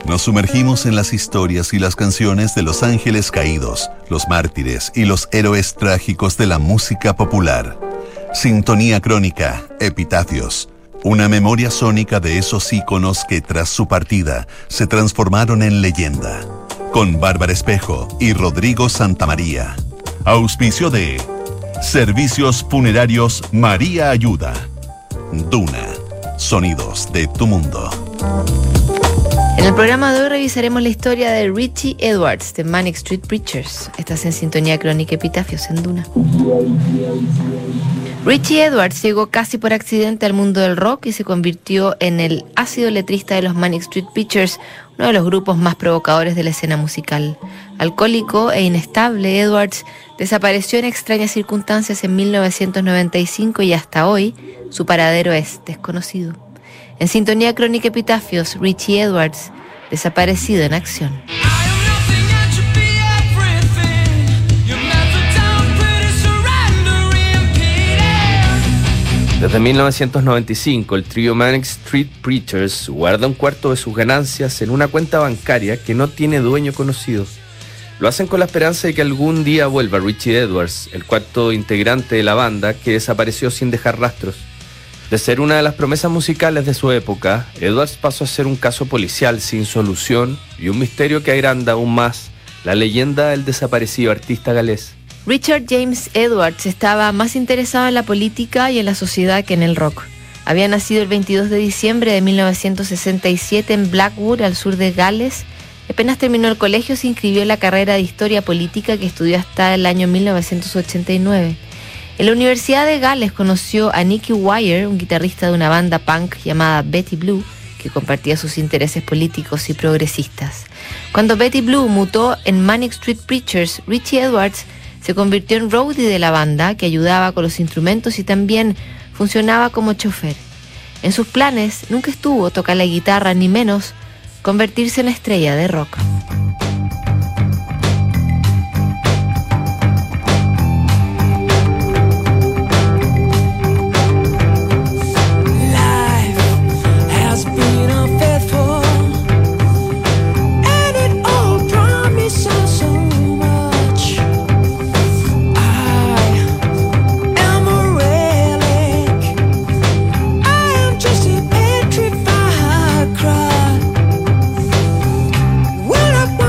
Nos sumergimos en las historias y las canciones de los ángeles caídos, los mártires y los héroes trágicos de la música popular. Sintonía crónica, epitafios. Una memoria sónica de esos íconos que tras su partida se transformaron en leyenda. Con Bárbara Espejo y Rodrigo Santamaría. Auspicio de Servicios Funerarios María Ayuda. Duna. Sonidos de tu mundo. En el programa de hoy revisaremos la historia de Richie Edwards de Manic Street Preachers. Estás en Sintonía Crónica Epitafios en Duna. Richie Edwards llegó casi por accidente al mundo del rock y se convirtió en el ácido letrista de los Manic Street Preachers, uno de los grupos más provocadores de la escena musical. Alcohólico e inestable, Edwards desapareció en extrañas circunstancias en 1995 y hasta hoy su paradero es desconocido. En Sintonía Crónica Epitafios, Richie Edwards, desaparecido en acción. Desde 1995, el trío Manic Street Preachers guarda un cuarto de sus ganancias en una cuenta bancaria que no tiene dueño conocido. Lo hacen con la esperanza de que algún día vuelva Richie Edwards, el cuarto integrante de la banda que desapareció sin dejar rastros. De ser una de las promesas musicales de su época, Edwards pasó a ser un caso policial sin solución y un misterio que agranda aún más la leyenda del desaparecido artista galés. Richard James Edwards estaba más interesado en la política y en la sociedad que en el rock. Había nacido el 22 de diciembre de 1967 en Blackwood, al sur de Gales. Apenas terminó el colegio, se inscribió en la carrera de Historia Política que estudió hasta el año 1989. En la Universidad de Gales conoció a Nicky Wire, un guitarrista de una banda punk llamada Betty Blue, que compartía sus intereses políticos y progresistas. Cuando Betty Blue mutó en Manic Street Preachers, Richie Edwards se convirtió en roadie de la banda, que ayudaba con los instrumentos y también funcionaba como chofer. En sus planes nunca estuvo tocar la guitarra, ni menos convertirse en estrella de rock. What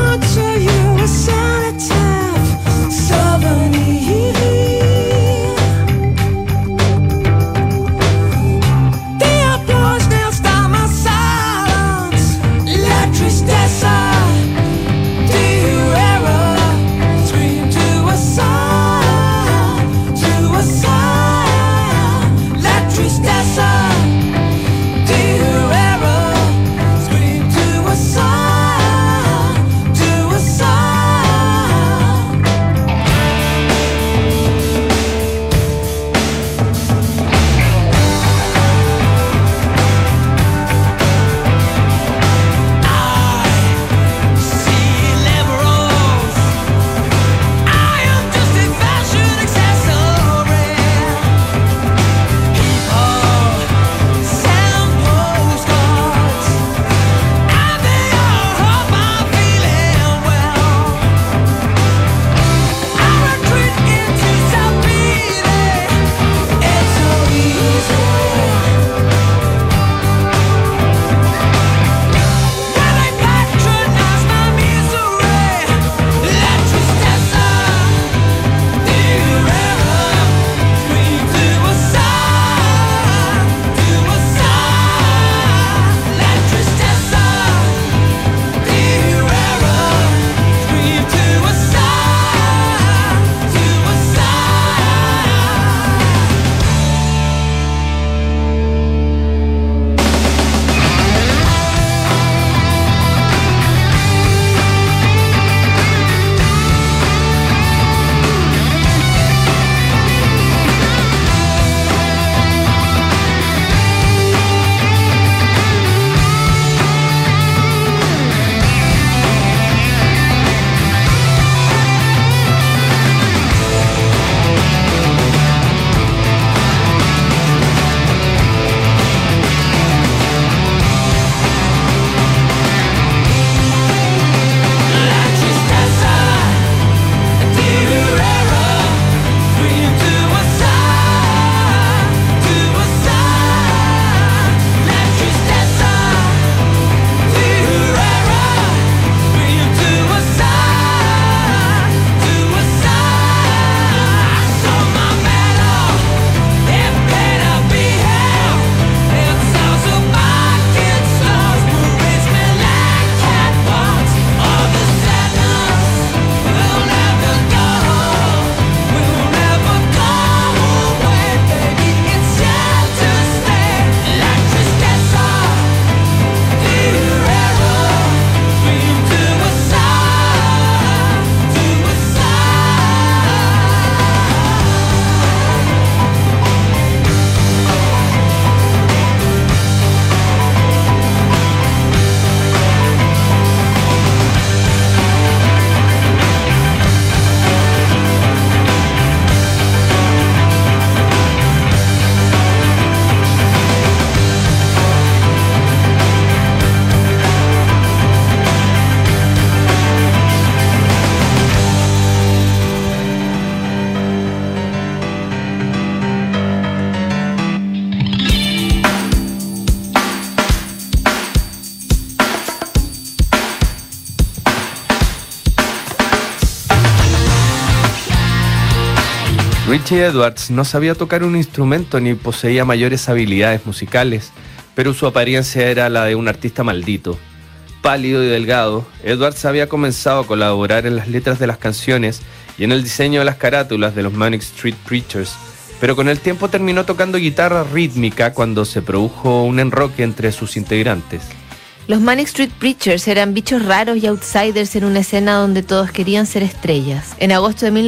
Richie Edwards no sabía tocar un instrumento ni poseía mayores habilidades musicales, pero su apariencia era la de un artista maldito. Pálido y delgado, Edwards había comenzado a colaborar en las letras de las canciones y en el diseño de las carátulas de los Manic Street Preachers, pero con el tiempo terminó tocando guitarra rítmica cuando se produjo un enroque entre sus integrantes. Los Manic Street Preachers eran bichos raros y outsiders en una escena donde todos querían ser estrellas. En agosto de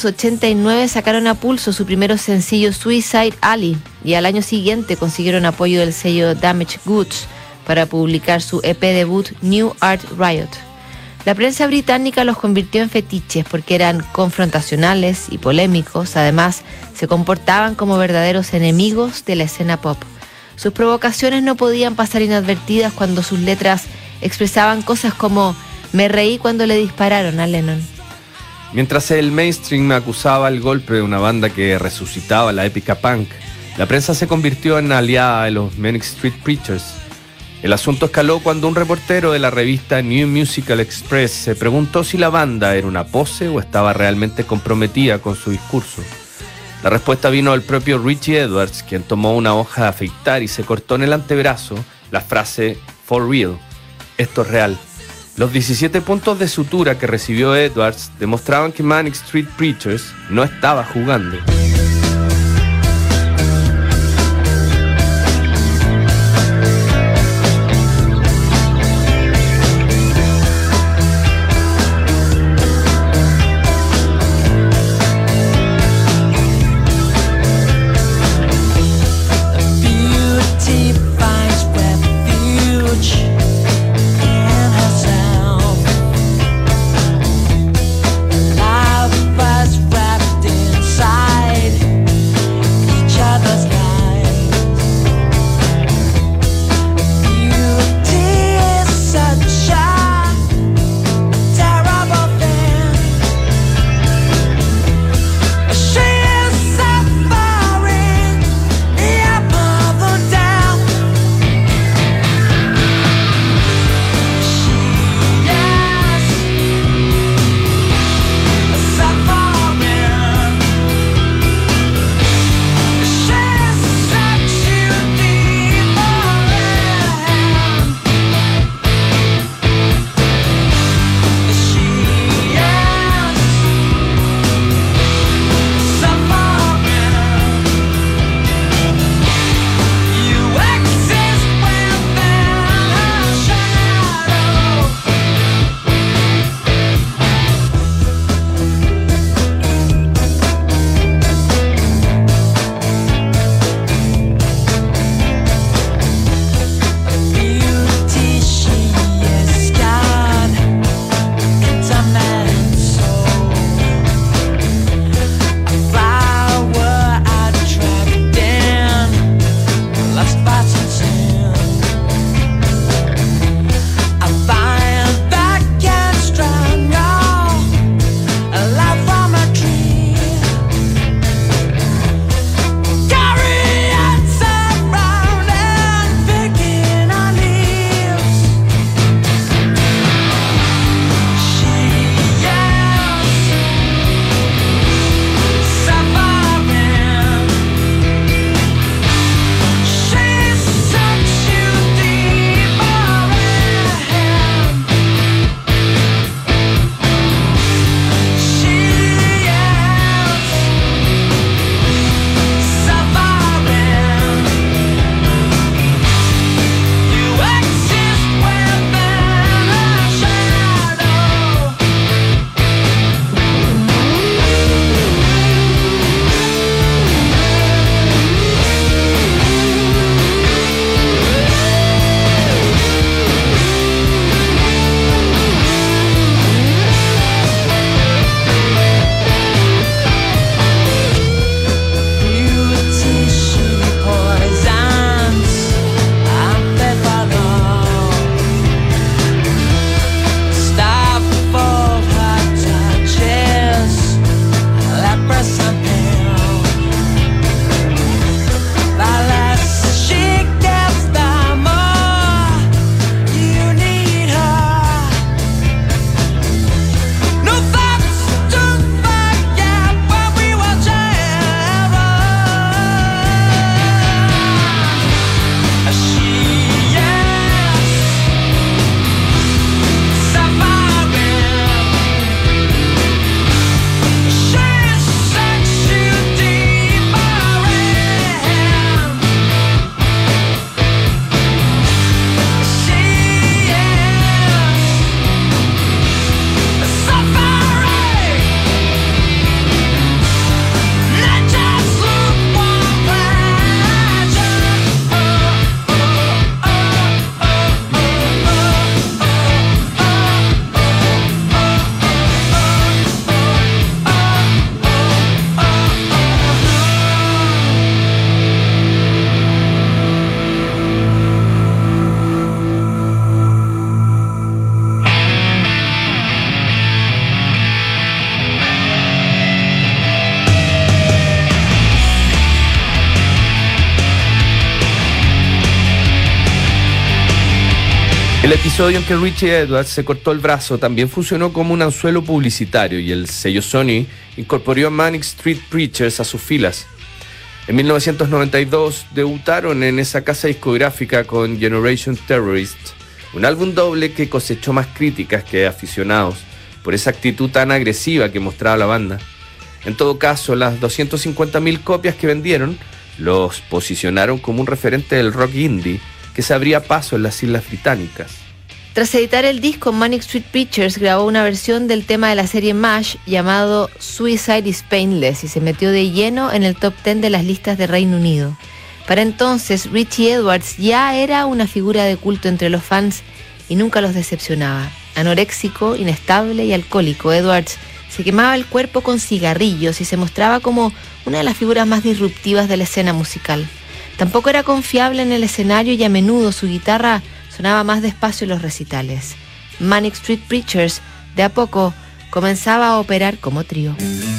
1989 sacaron a pulso su primer sencillo Suicide Alley y al año siguiente consiguieron apoyo del sello Damaged Goods para publicar su EP debut New Art Riot. La prensa británica los convirtió en fetiches porque eran confrontacionales y polémicos, además se comportaban como verdaderos enemigos de la escena pop. Sus provocaciones no podían pasar inadvertidas cuando sus letras expresaban cosas como «Me reí cuando le dispararon a Lennon». Mientras el mainstream acusaba el golpe de una banda que resucitaba la épica punk, la prensa se convirtió en aliada de los Manic Street Preachers. El asunto escaló cuando un reportero de la revista New Musical Express se preguntó si la banda era una pose o estaba realmente comprometida con su discurso. La respuesta vino del propio Richie Edwards, quien tomó una hoja de afeitar y se cortó en el antebrazo la frase "For real", esto es real. Los 17 puntos de sutura que recibió Edwards demostraban que Manic Street Preachers no estaba jugando. Life was wrapped inside El episodio en que Richie Edwards se cortó el brazo también funcionó como un anzuelo publicitario y el sello Sony incorporó a Manic Street Preachers a sus filas. En 1992 debutaron en esa casa discográfica con Generation Terrorist, un álbum doble que cosechó más críticas que aficionados por esa actitud tan agresiva que mostraba la banda. En todo caso, las 250.000 copias que vendieron los posicionaron como un referente del rock indie que se abría paso en las Islas Británicas. Tras editar el disco, Manic Street Preachers grabó una versión del tema de la serie MASH llamado Suicide is Painless y se metió de lleno en el top 10 de las listas de Reino Unido. Para entonces, Richie Edwards ya era una figura de culto entre los fans y nunca los decepcionaba. Anoréxico, inestable y alcohólico, Edwards se quemaba el cuerpo con cigarrillos y se mostraba como una de las figuras más disruptivas de la escena musical. Tampoco era confiable en el escenario y a menudo su guitarra sonaba más despacio en los recitales. Manic Street Preachers, de a poco, comenzaba a operar como trío.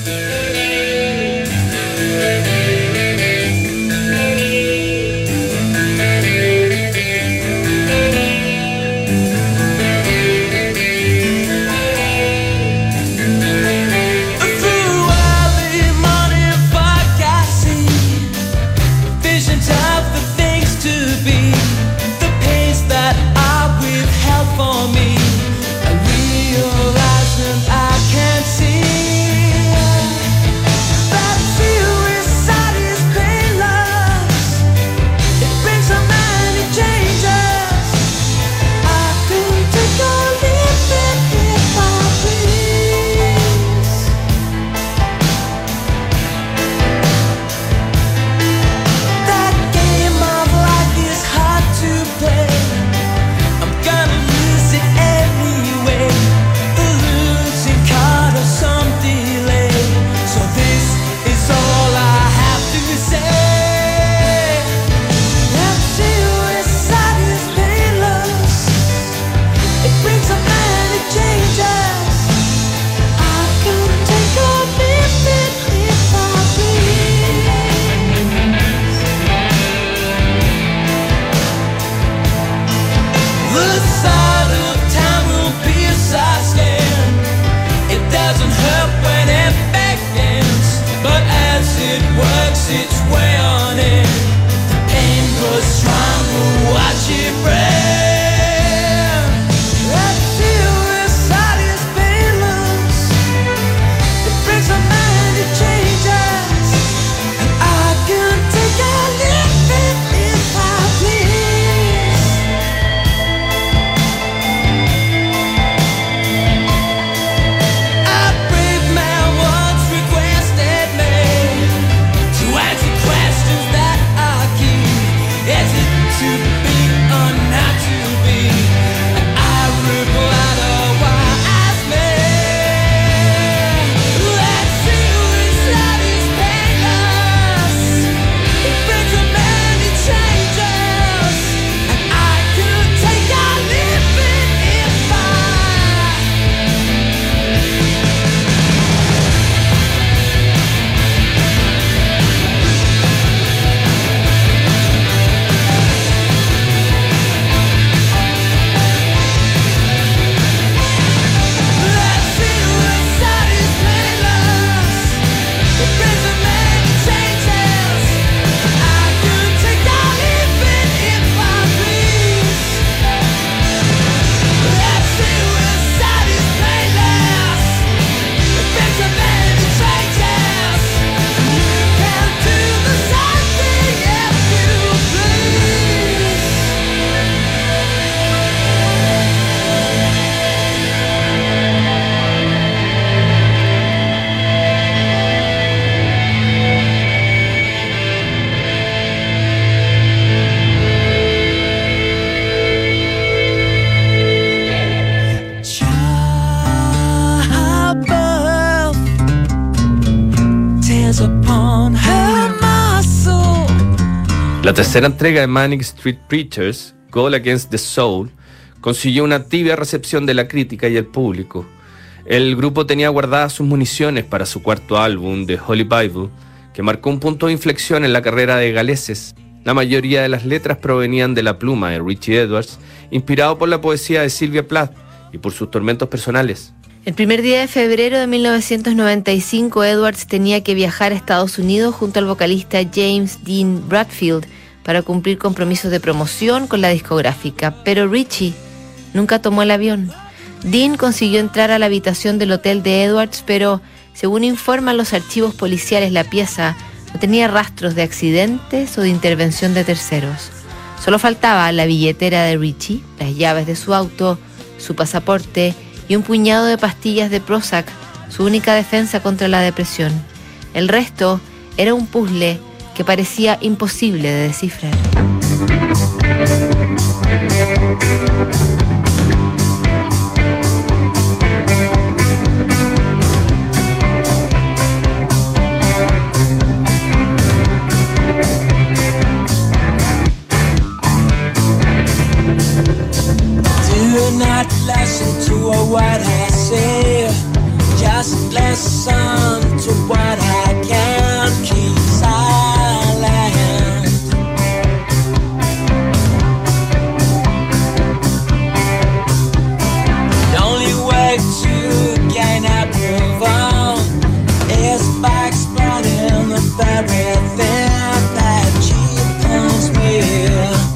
La tercera entrega de Manic Street Preachers, Goal Against the Soul, consiguió una tibia recepción de la crítica y el público. El grupo tenía guardadas sus municiones para su cuarto álbum, The Holy Bible, que marcó un punto de inflexión en la carrera de galeses. La mayoría de las letras provenían de la pluma de Richie Edwards, inspirado por la poesía de Sylvia Plath y por sus tormentos personales. El primer día de febrero de 1995, Edwards tenía que viajar a Estados Unidos junto al vocalista James Dean Bradfield para cumplir compromisos de promoción con la discográfica, pero Richie nunca tomó el avión. Dean consiguió entrar a la habitación del hotel de Edwards, pero según informan los archivos policiales, la pieza no tenía rastros de accidentes o de intervención de terceros. Solo faltaba la billetera de Richie, las llaves de su auto, su pasaporte y un puñado de pastillas de Prozac, su única defensa contra la depresión. El resto era un puzzle que parecía imposible de descifrar. Do not listen to what I say. Just listen to what I can. Keep silent. The only way to gain approval is by exploiting the very thing that cheapens me.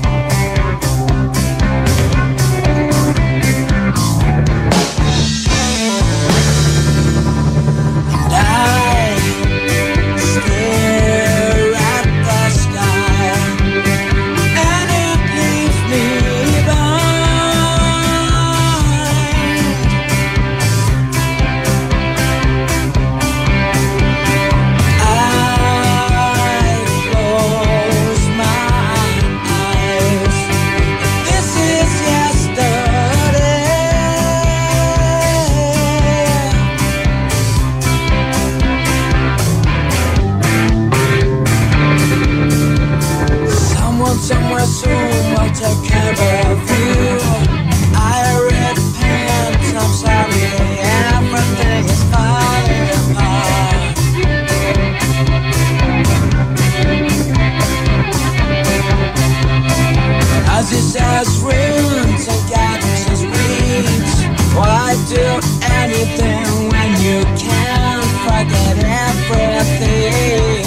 Somewhere soon will take care of you. I repent, I'm sorry, everything is falling apart. As it says, ruins and galaxies reach. Why do anything when you can't forget everything?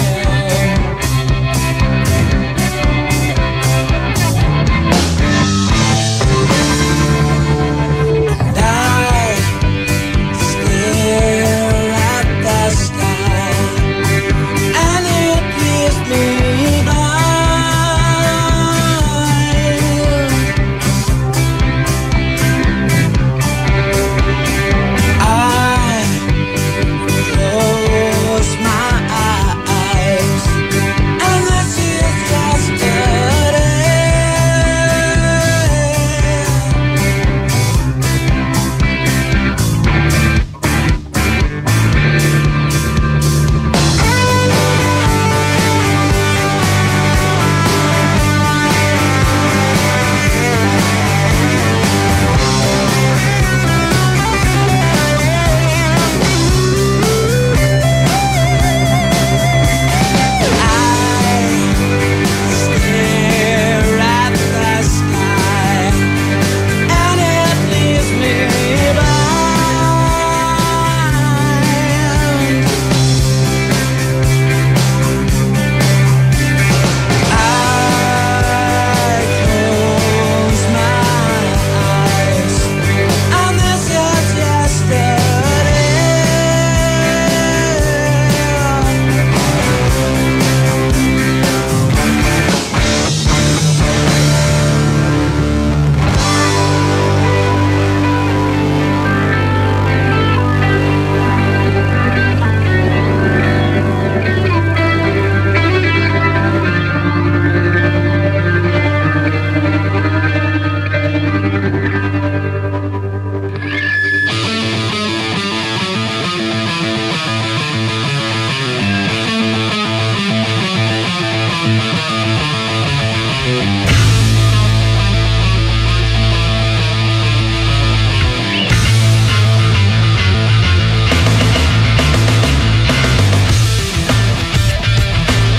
I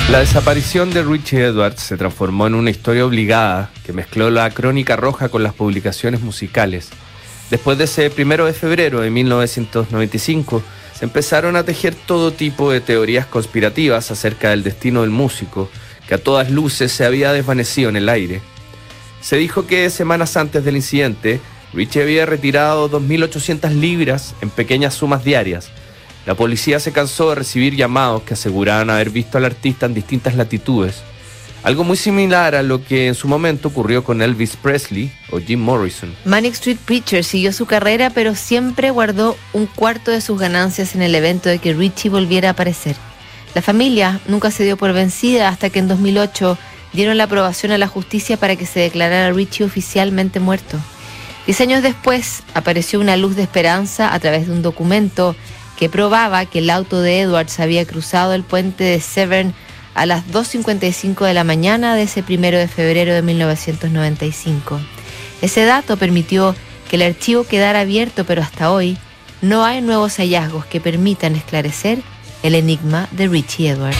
La desaparición de Richie Edwards se transformó en una historia obligada que mezcló la crónica roja con las publicaciones musicales. Después de ese 1 de febrero de 1995, se empezaron a tejer todo tipo de teorías conspirativas acerca del destino del músico, que a todas luces se había desvanecido en el aire. Se dijo que semanas antes del incidente, Richie había retirado 2.800 libras en pequeñas sumas diarias. La policía se cansó de recibir llamados que aseguraban haber visto al artista en distintas latitudes. Algo muy similar a lo que en su momento ocurrió con Elvis Presley o Jim Morrison. Manic Street Preachers siguió su carrera, pero siempre guardó un cuarto de sus ganancias en el evento de que Richie volviera a aparecer. La familia nunca se dio por vencida hasta que en 2008 dieron la aprobación a la justicia para que se declarara a Richie oficialmente muerto. 10 años después apareció una luz de esperanza a través de un documento que probaba que el auto de Edwards había cruzado el puente de Severn a las 2:55 de la mañana de ese 1 de febrero de 1995. Ese dato permitió que el archivo quedara abierto, pero hasta hoy no hay nuevos hallazgos que permitan esclarecer el enigma de Richie Edwards.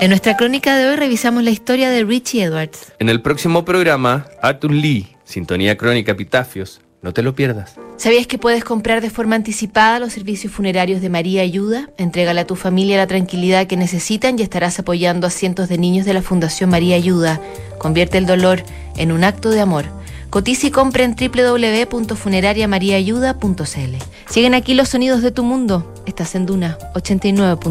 En nuestra crónica de hoy revisamos la historia de Richie Edwards. En el próximo programa, Arthur Lee, Sintonía Crónica Epitafios. No te lo pierdas. ¿Sabías que puedes comprar de forma anticipada los servicios funerarios de María Ayuda? Entrégale a tu familia la tranquilidad que necesitan y estarás apoyando a cientos de niños de la Fundación María Ayuda. Convierte el dolor en un acto de amor. Cotiza y compra en www.funerariamariaayuda.cl. Siguen aquí los sonidos de tu mundo. Estás en Duna 89.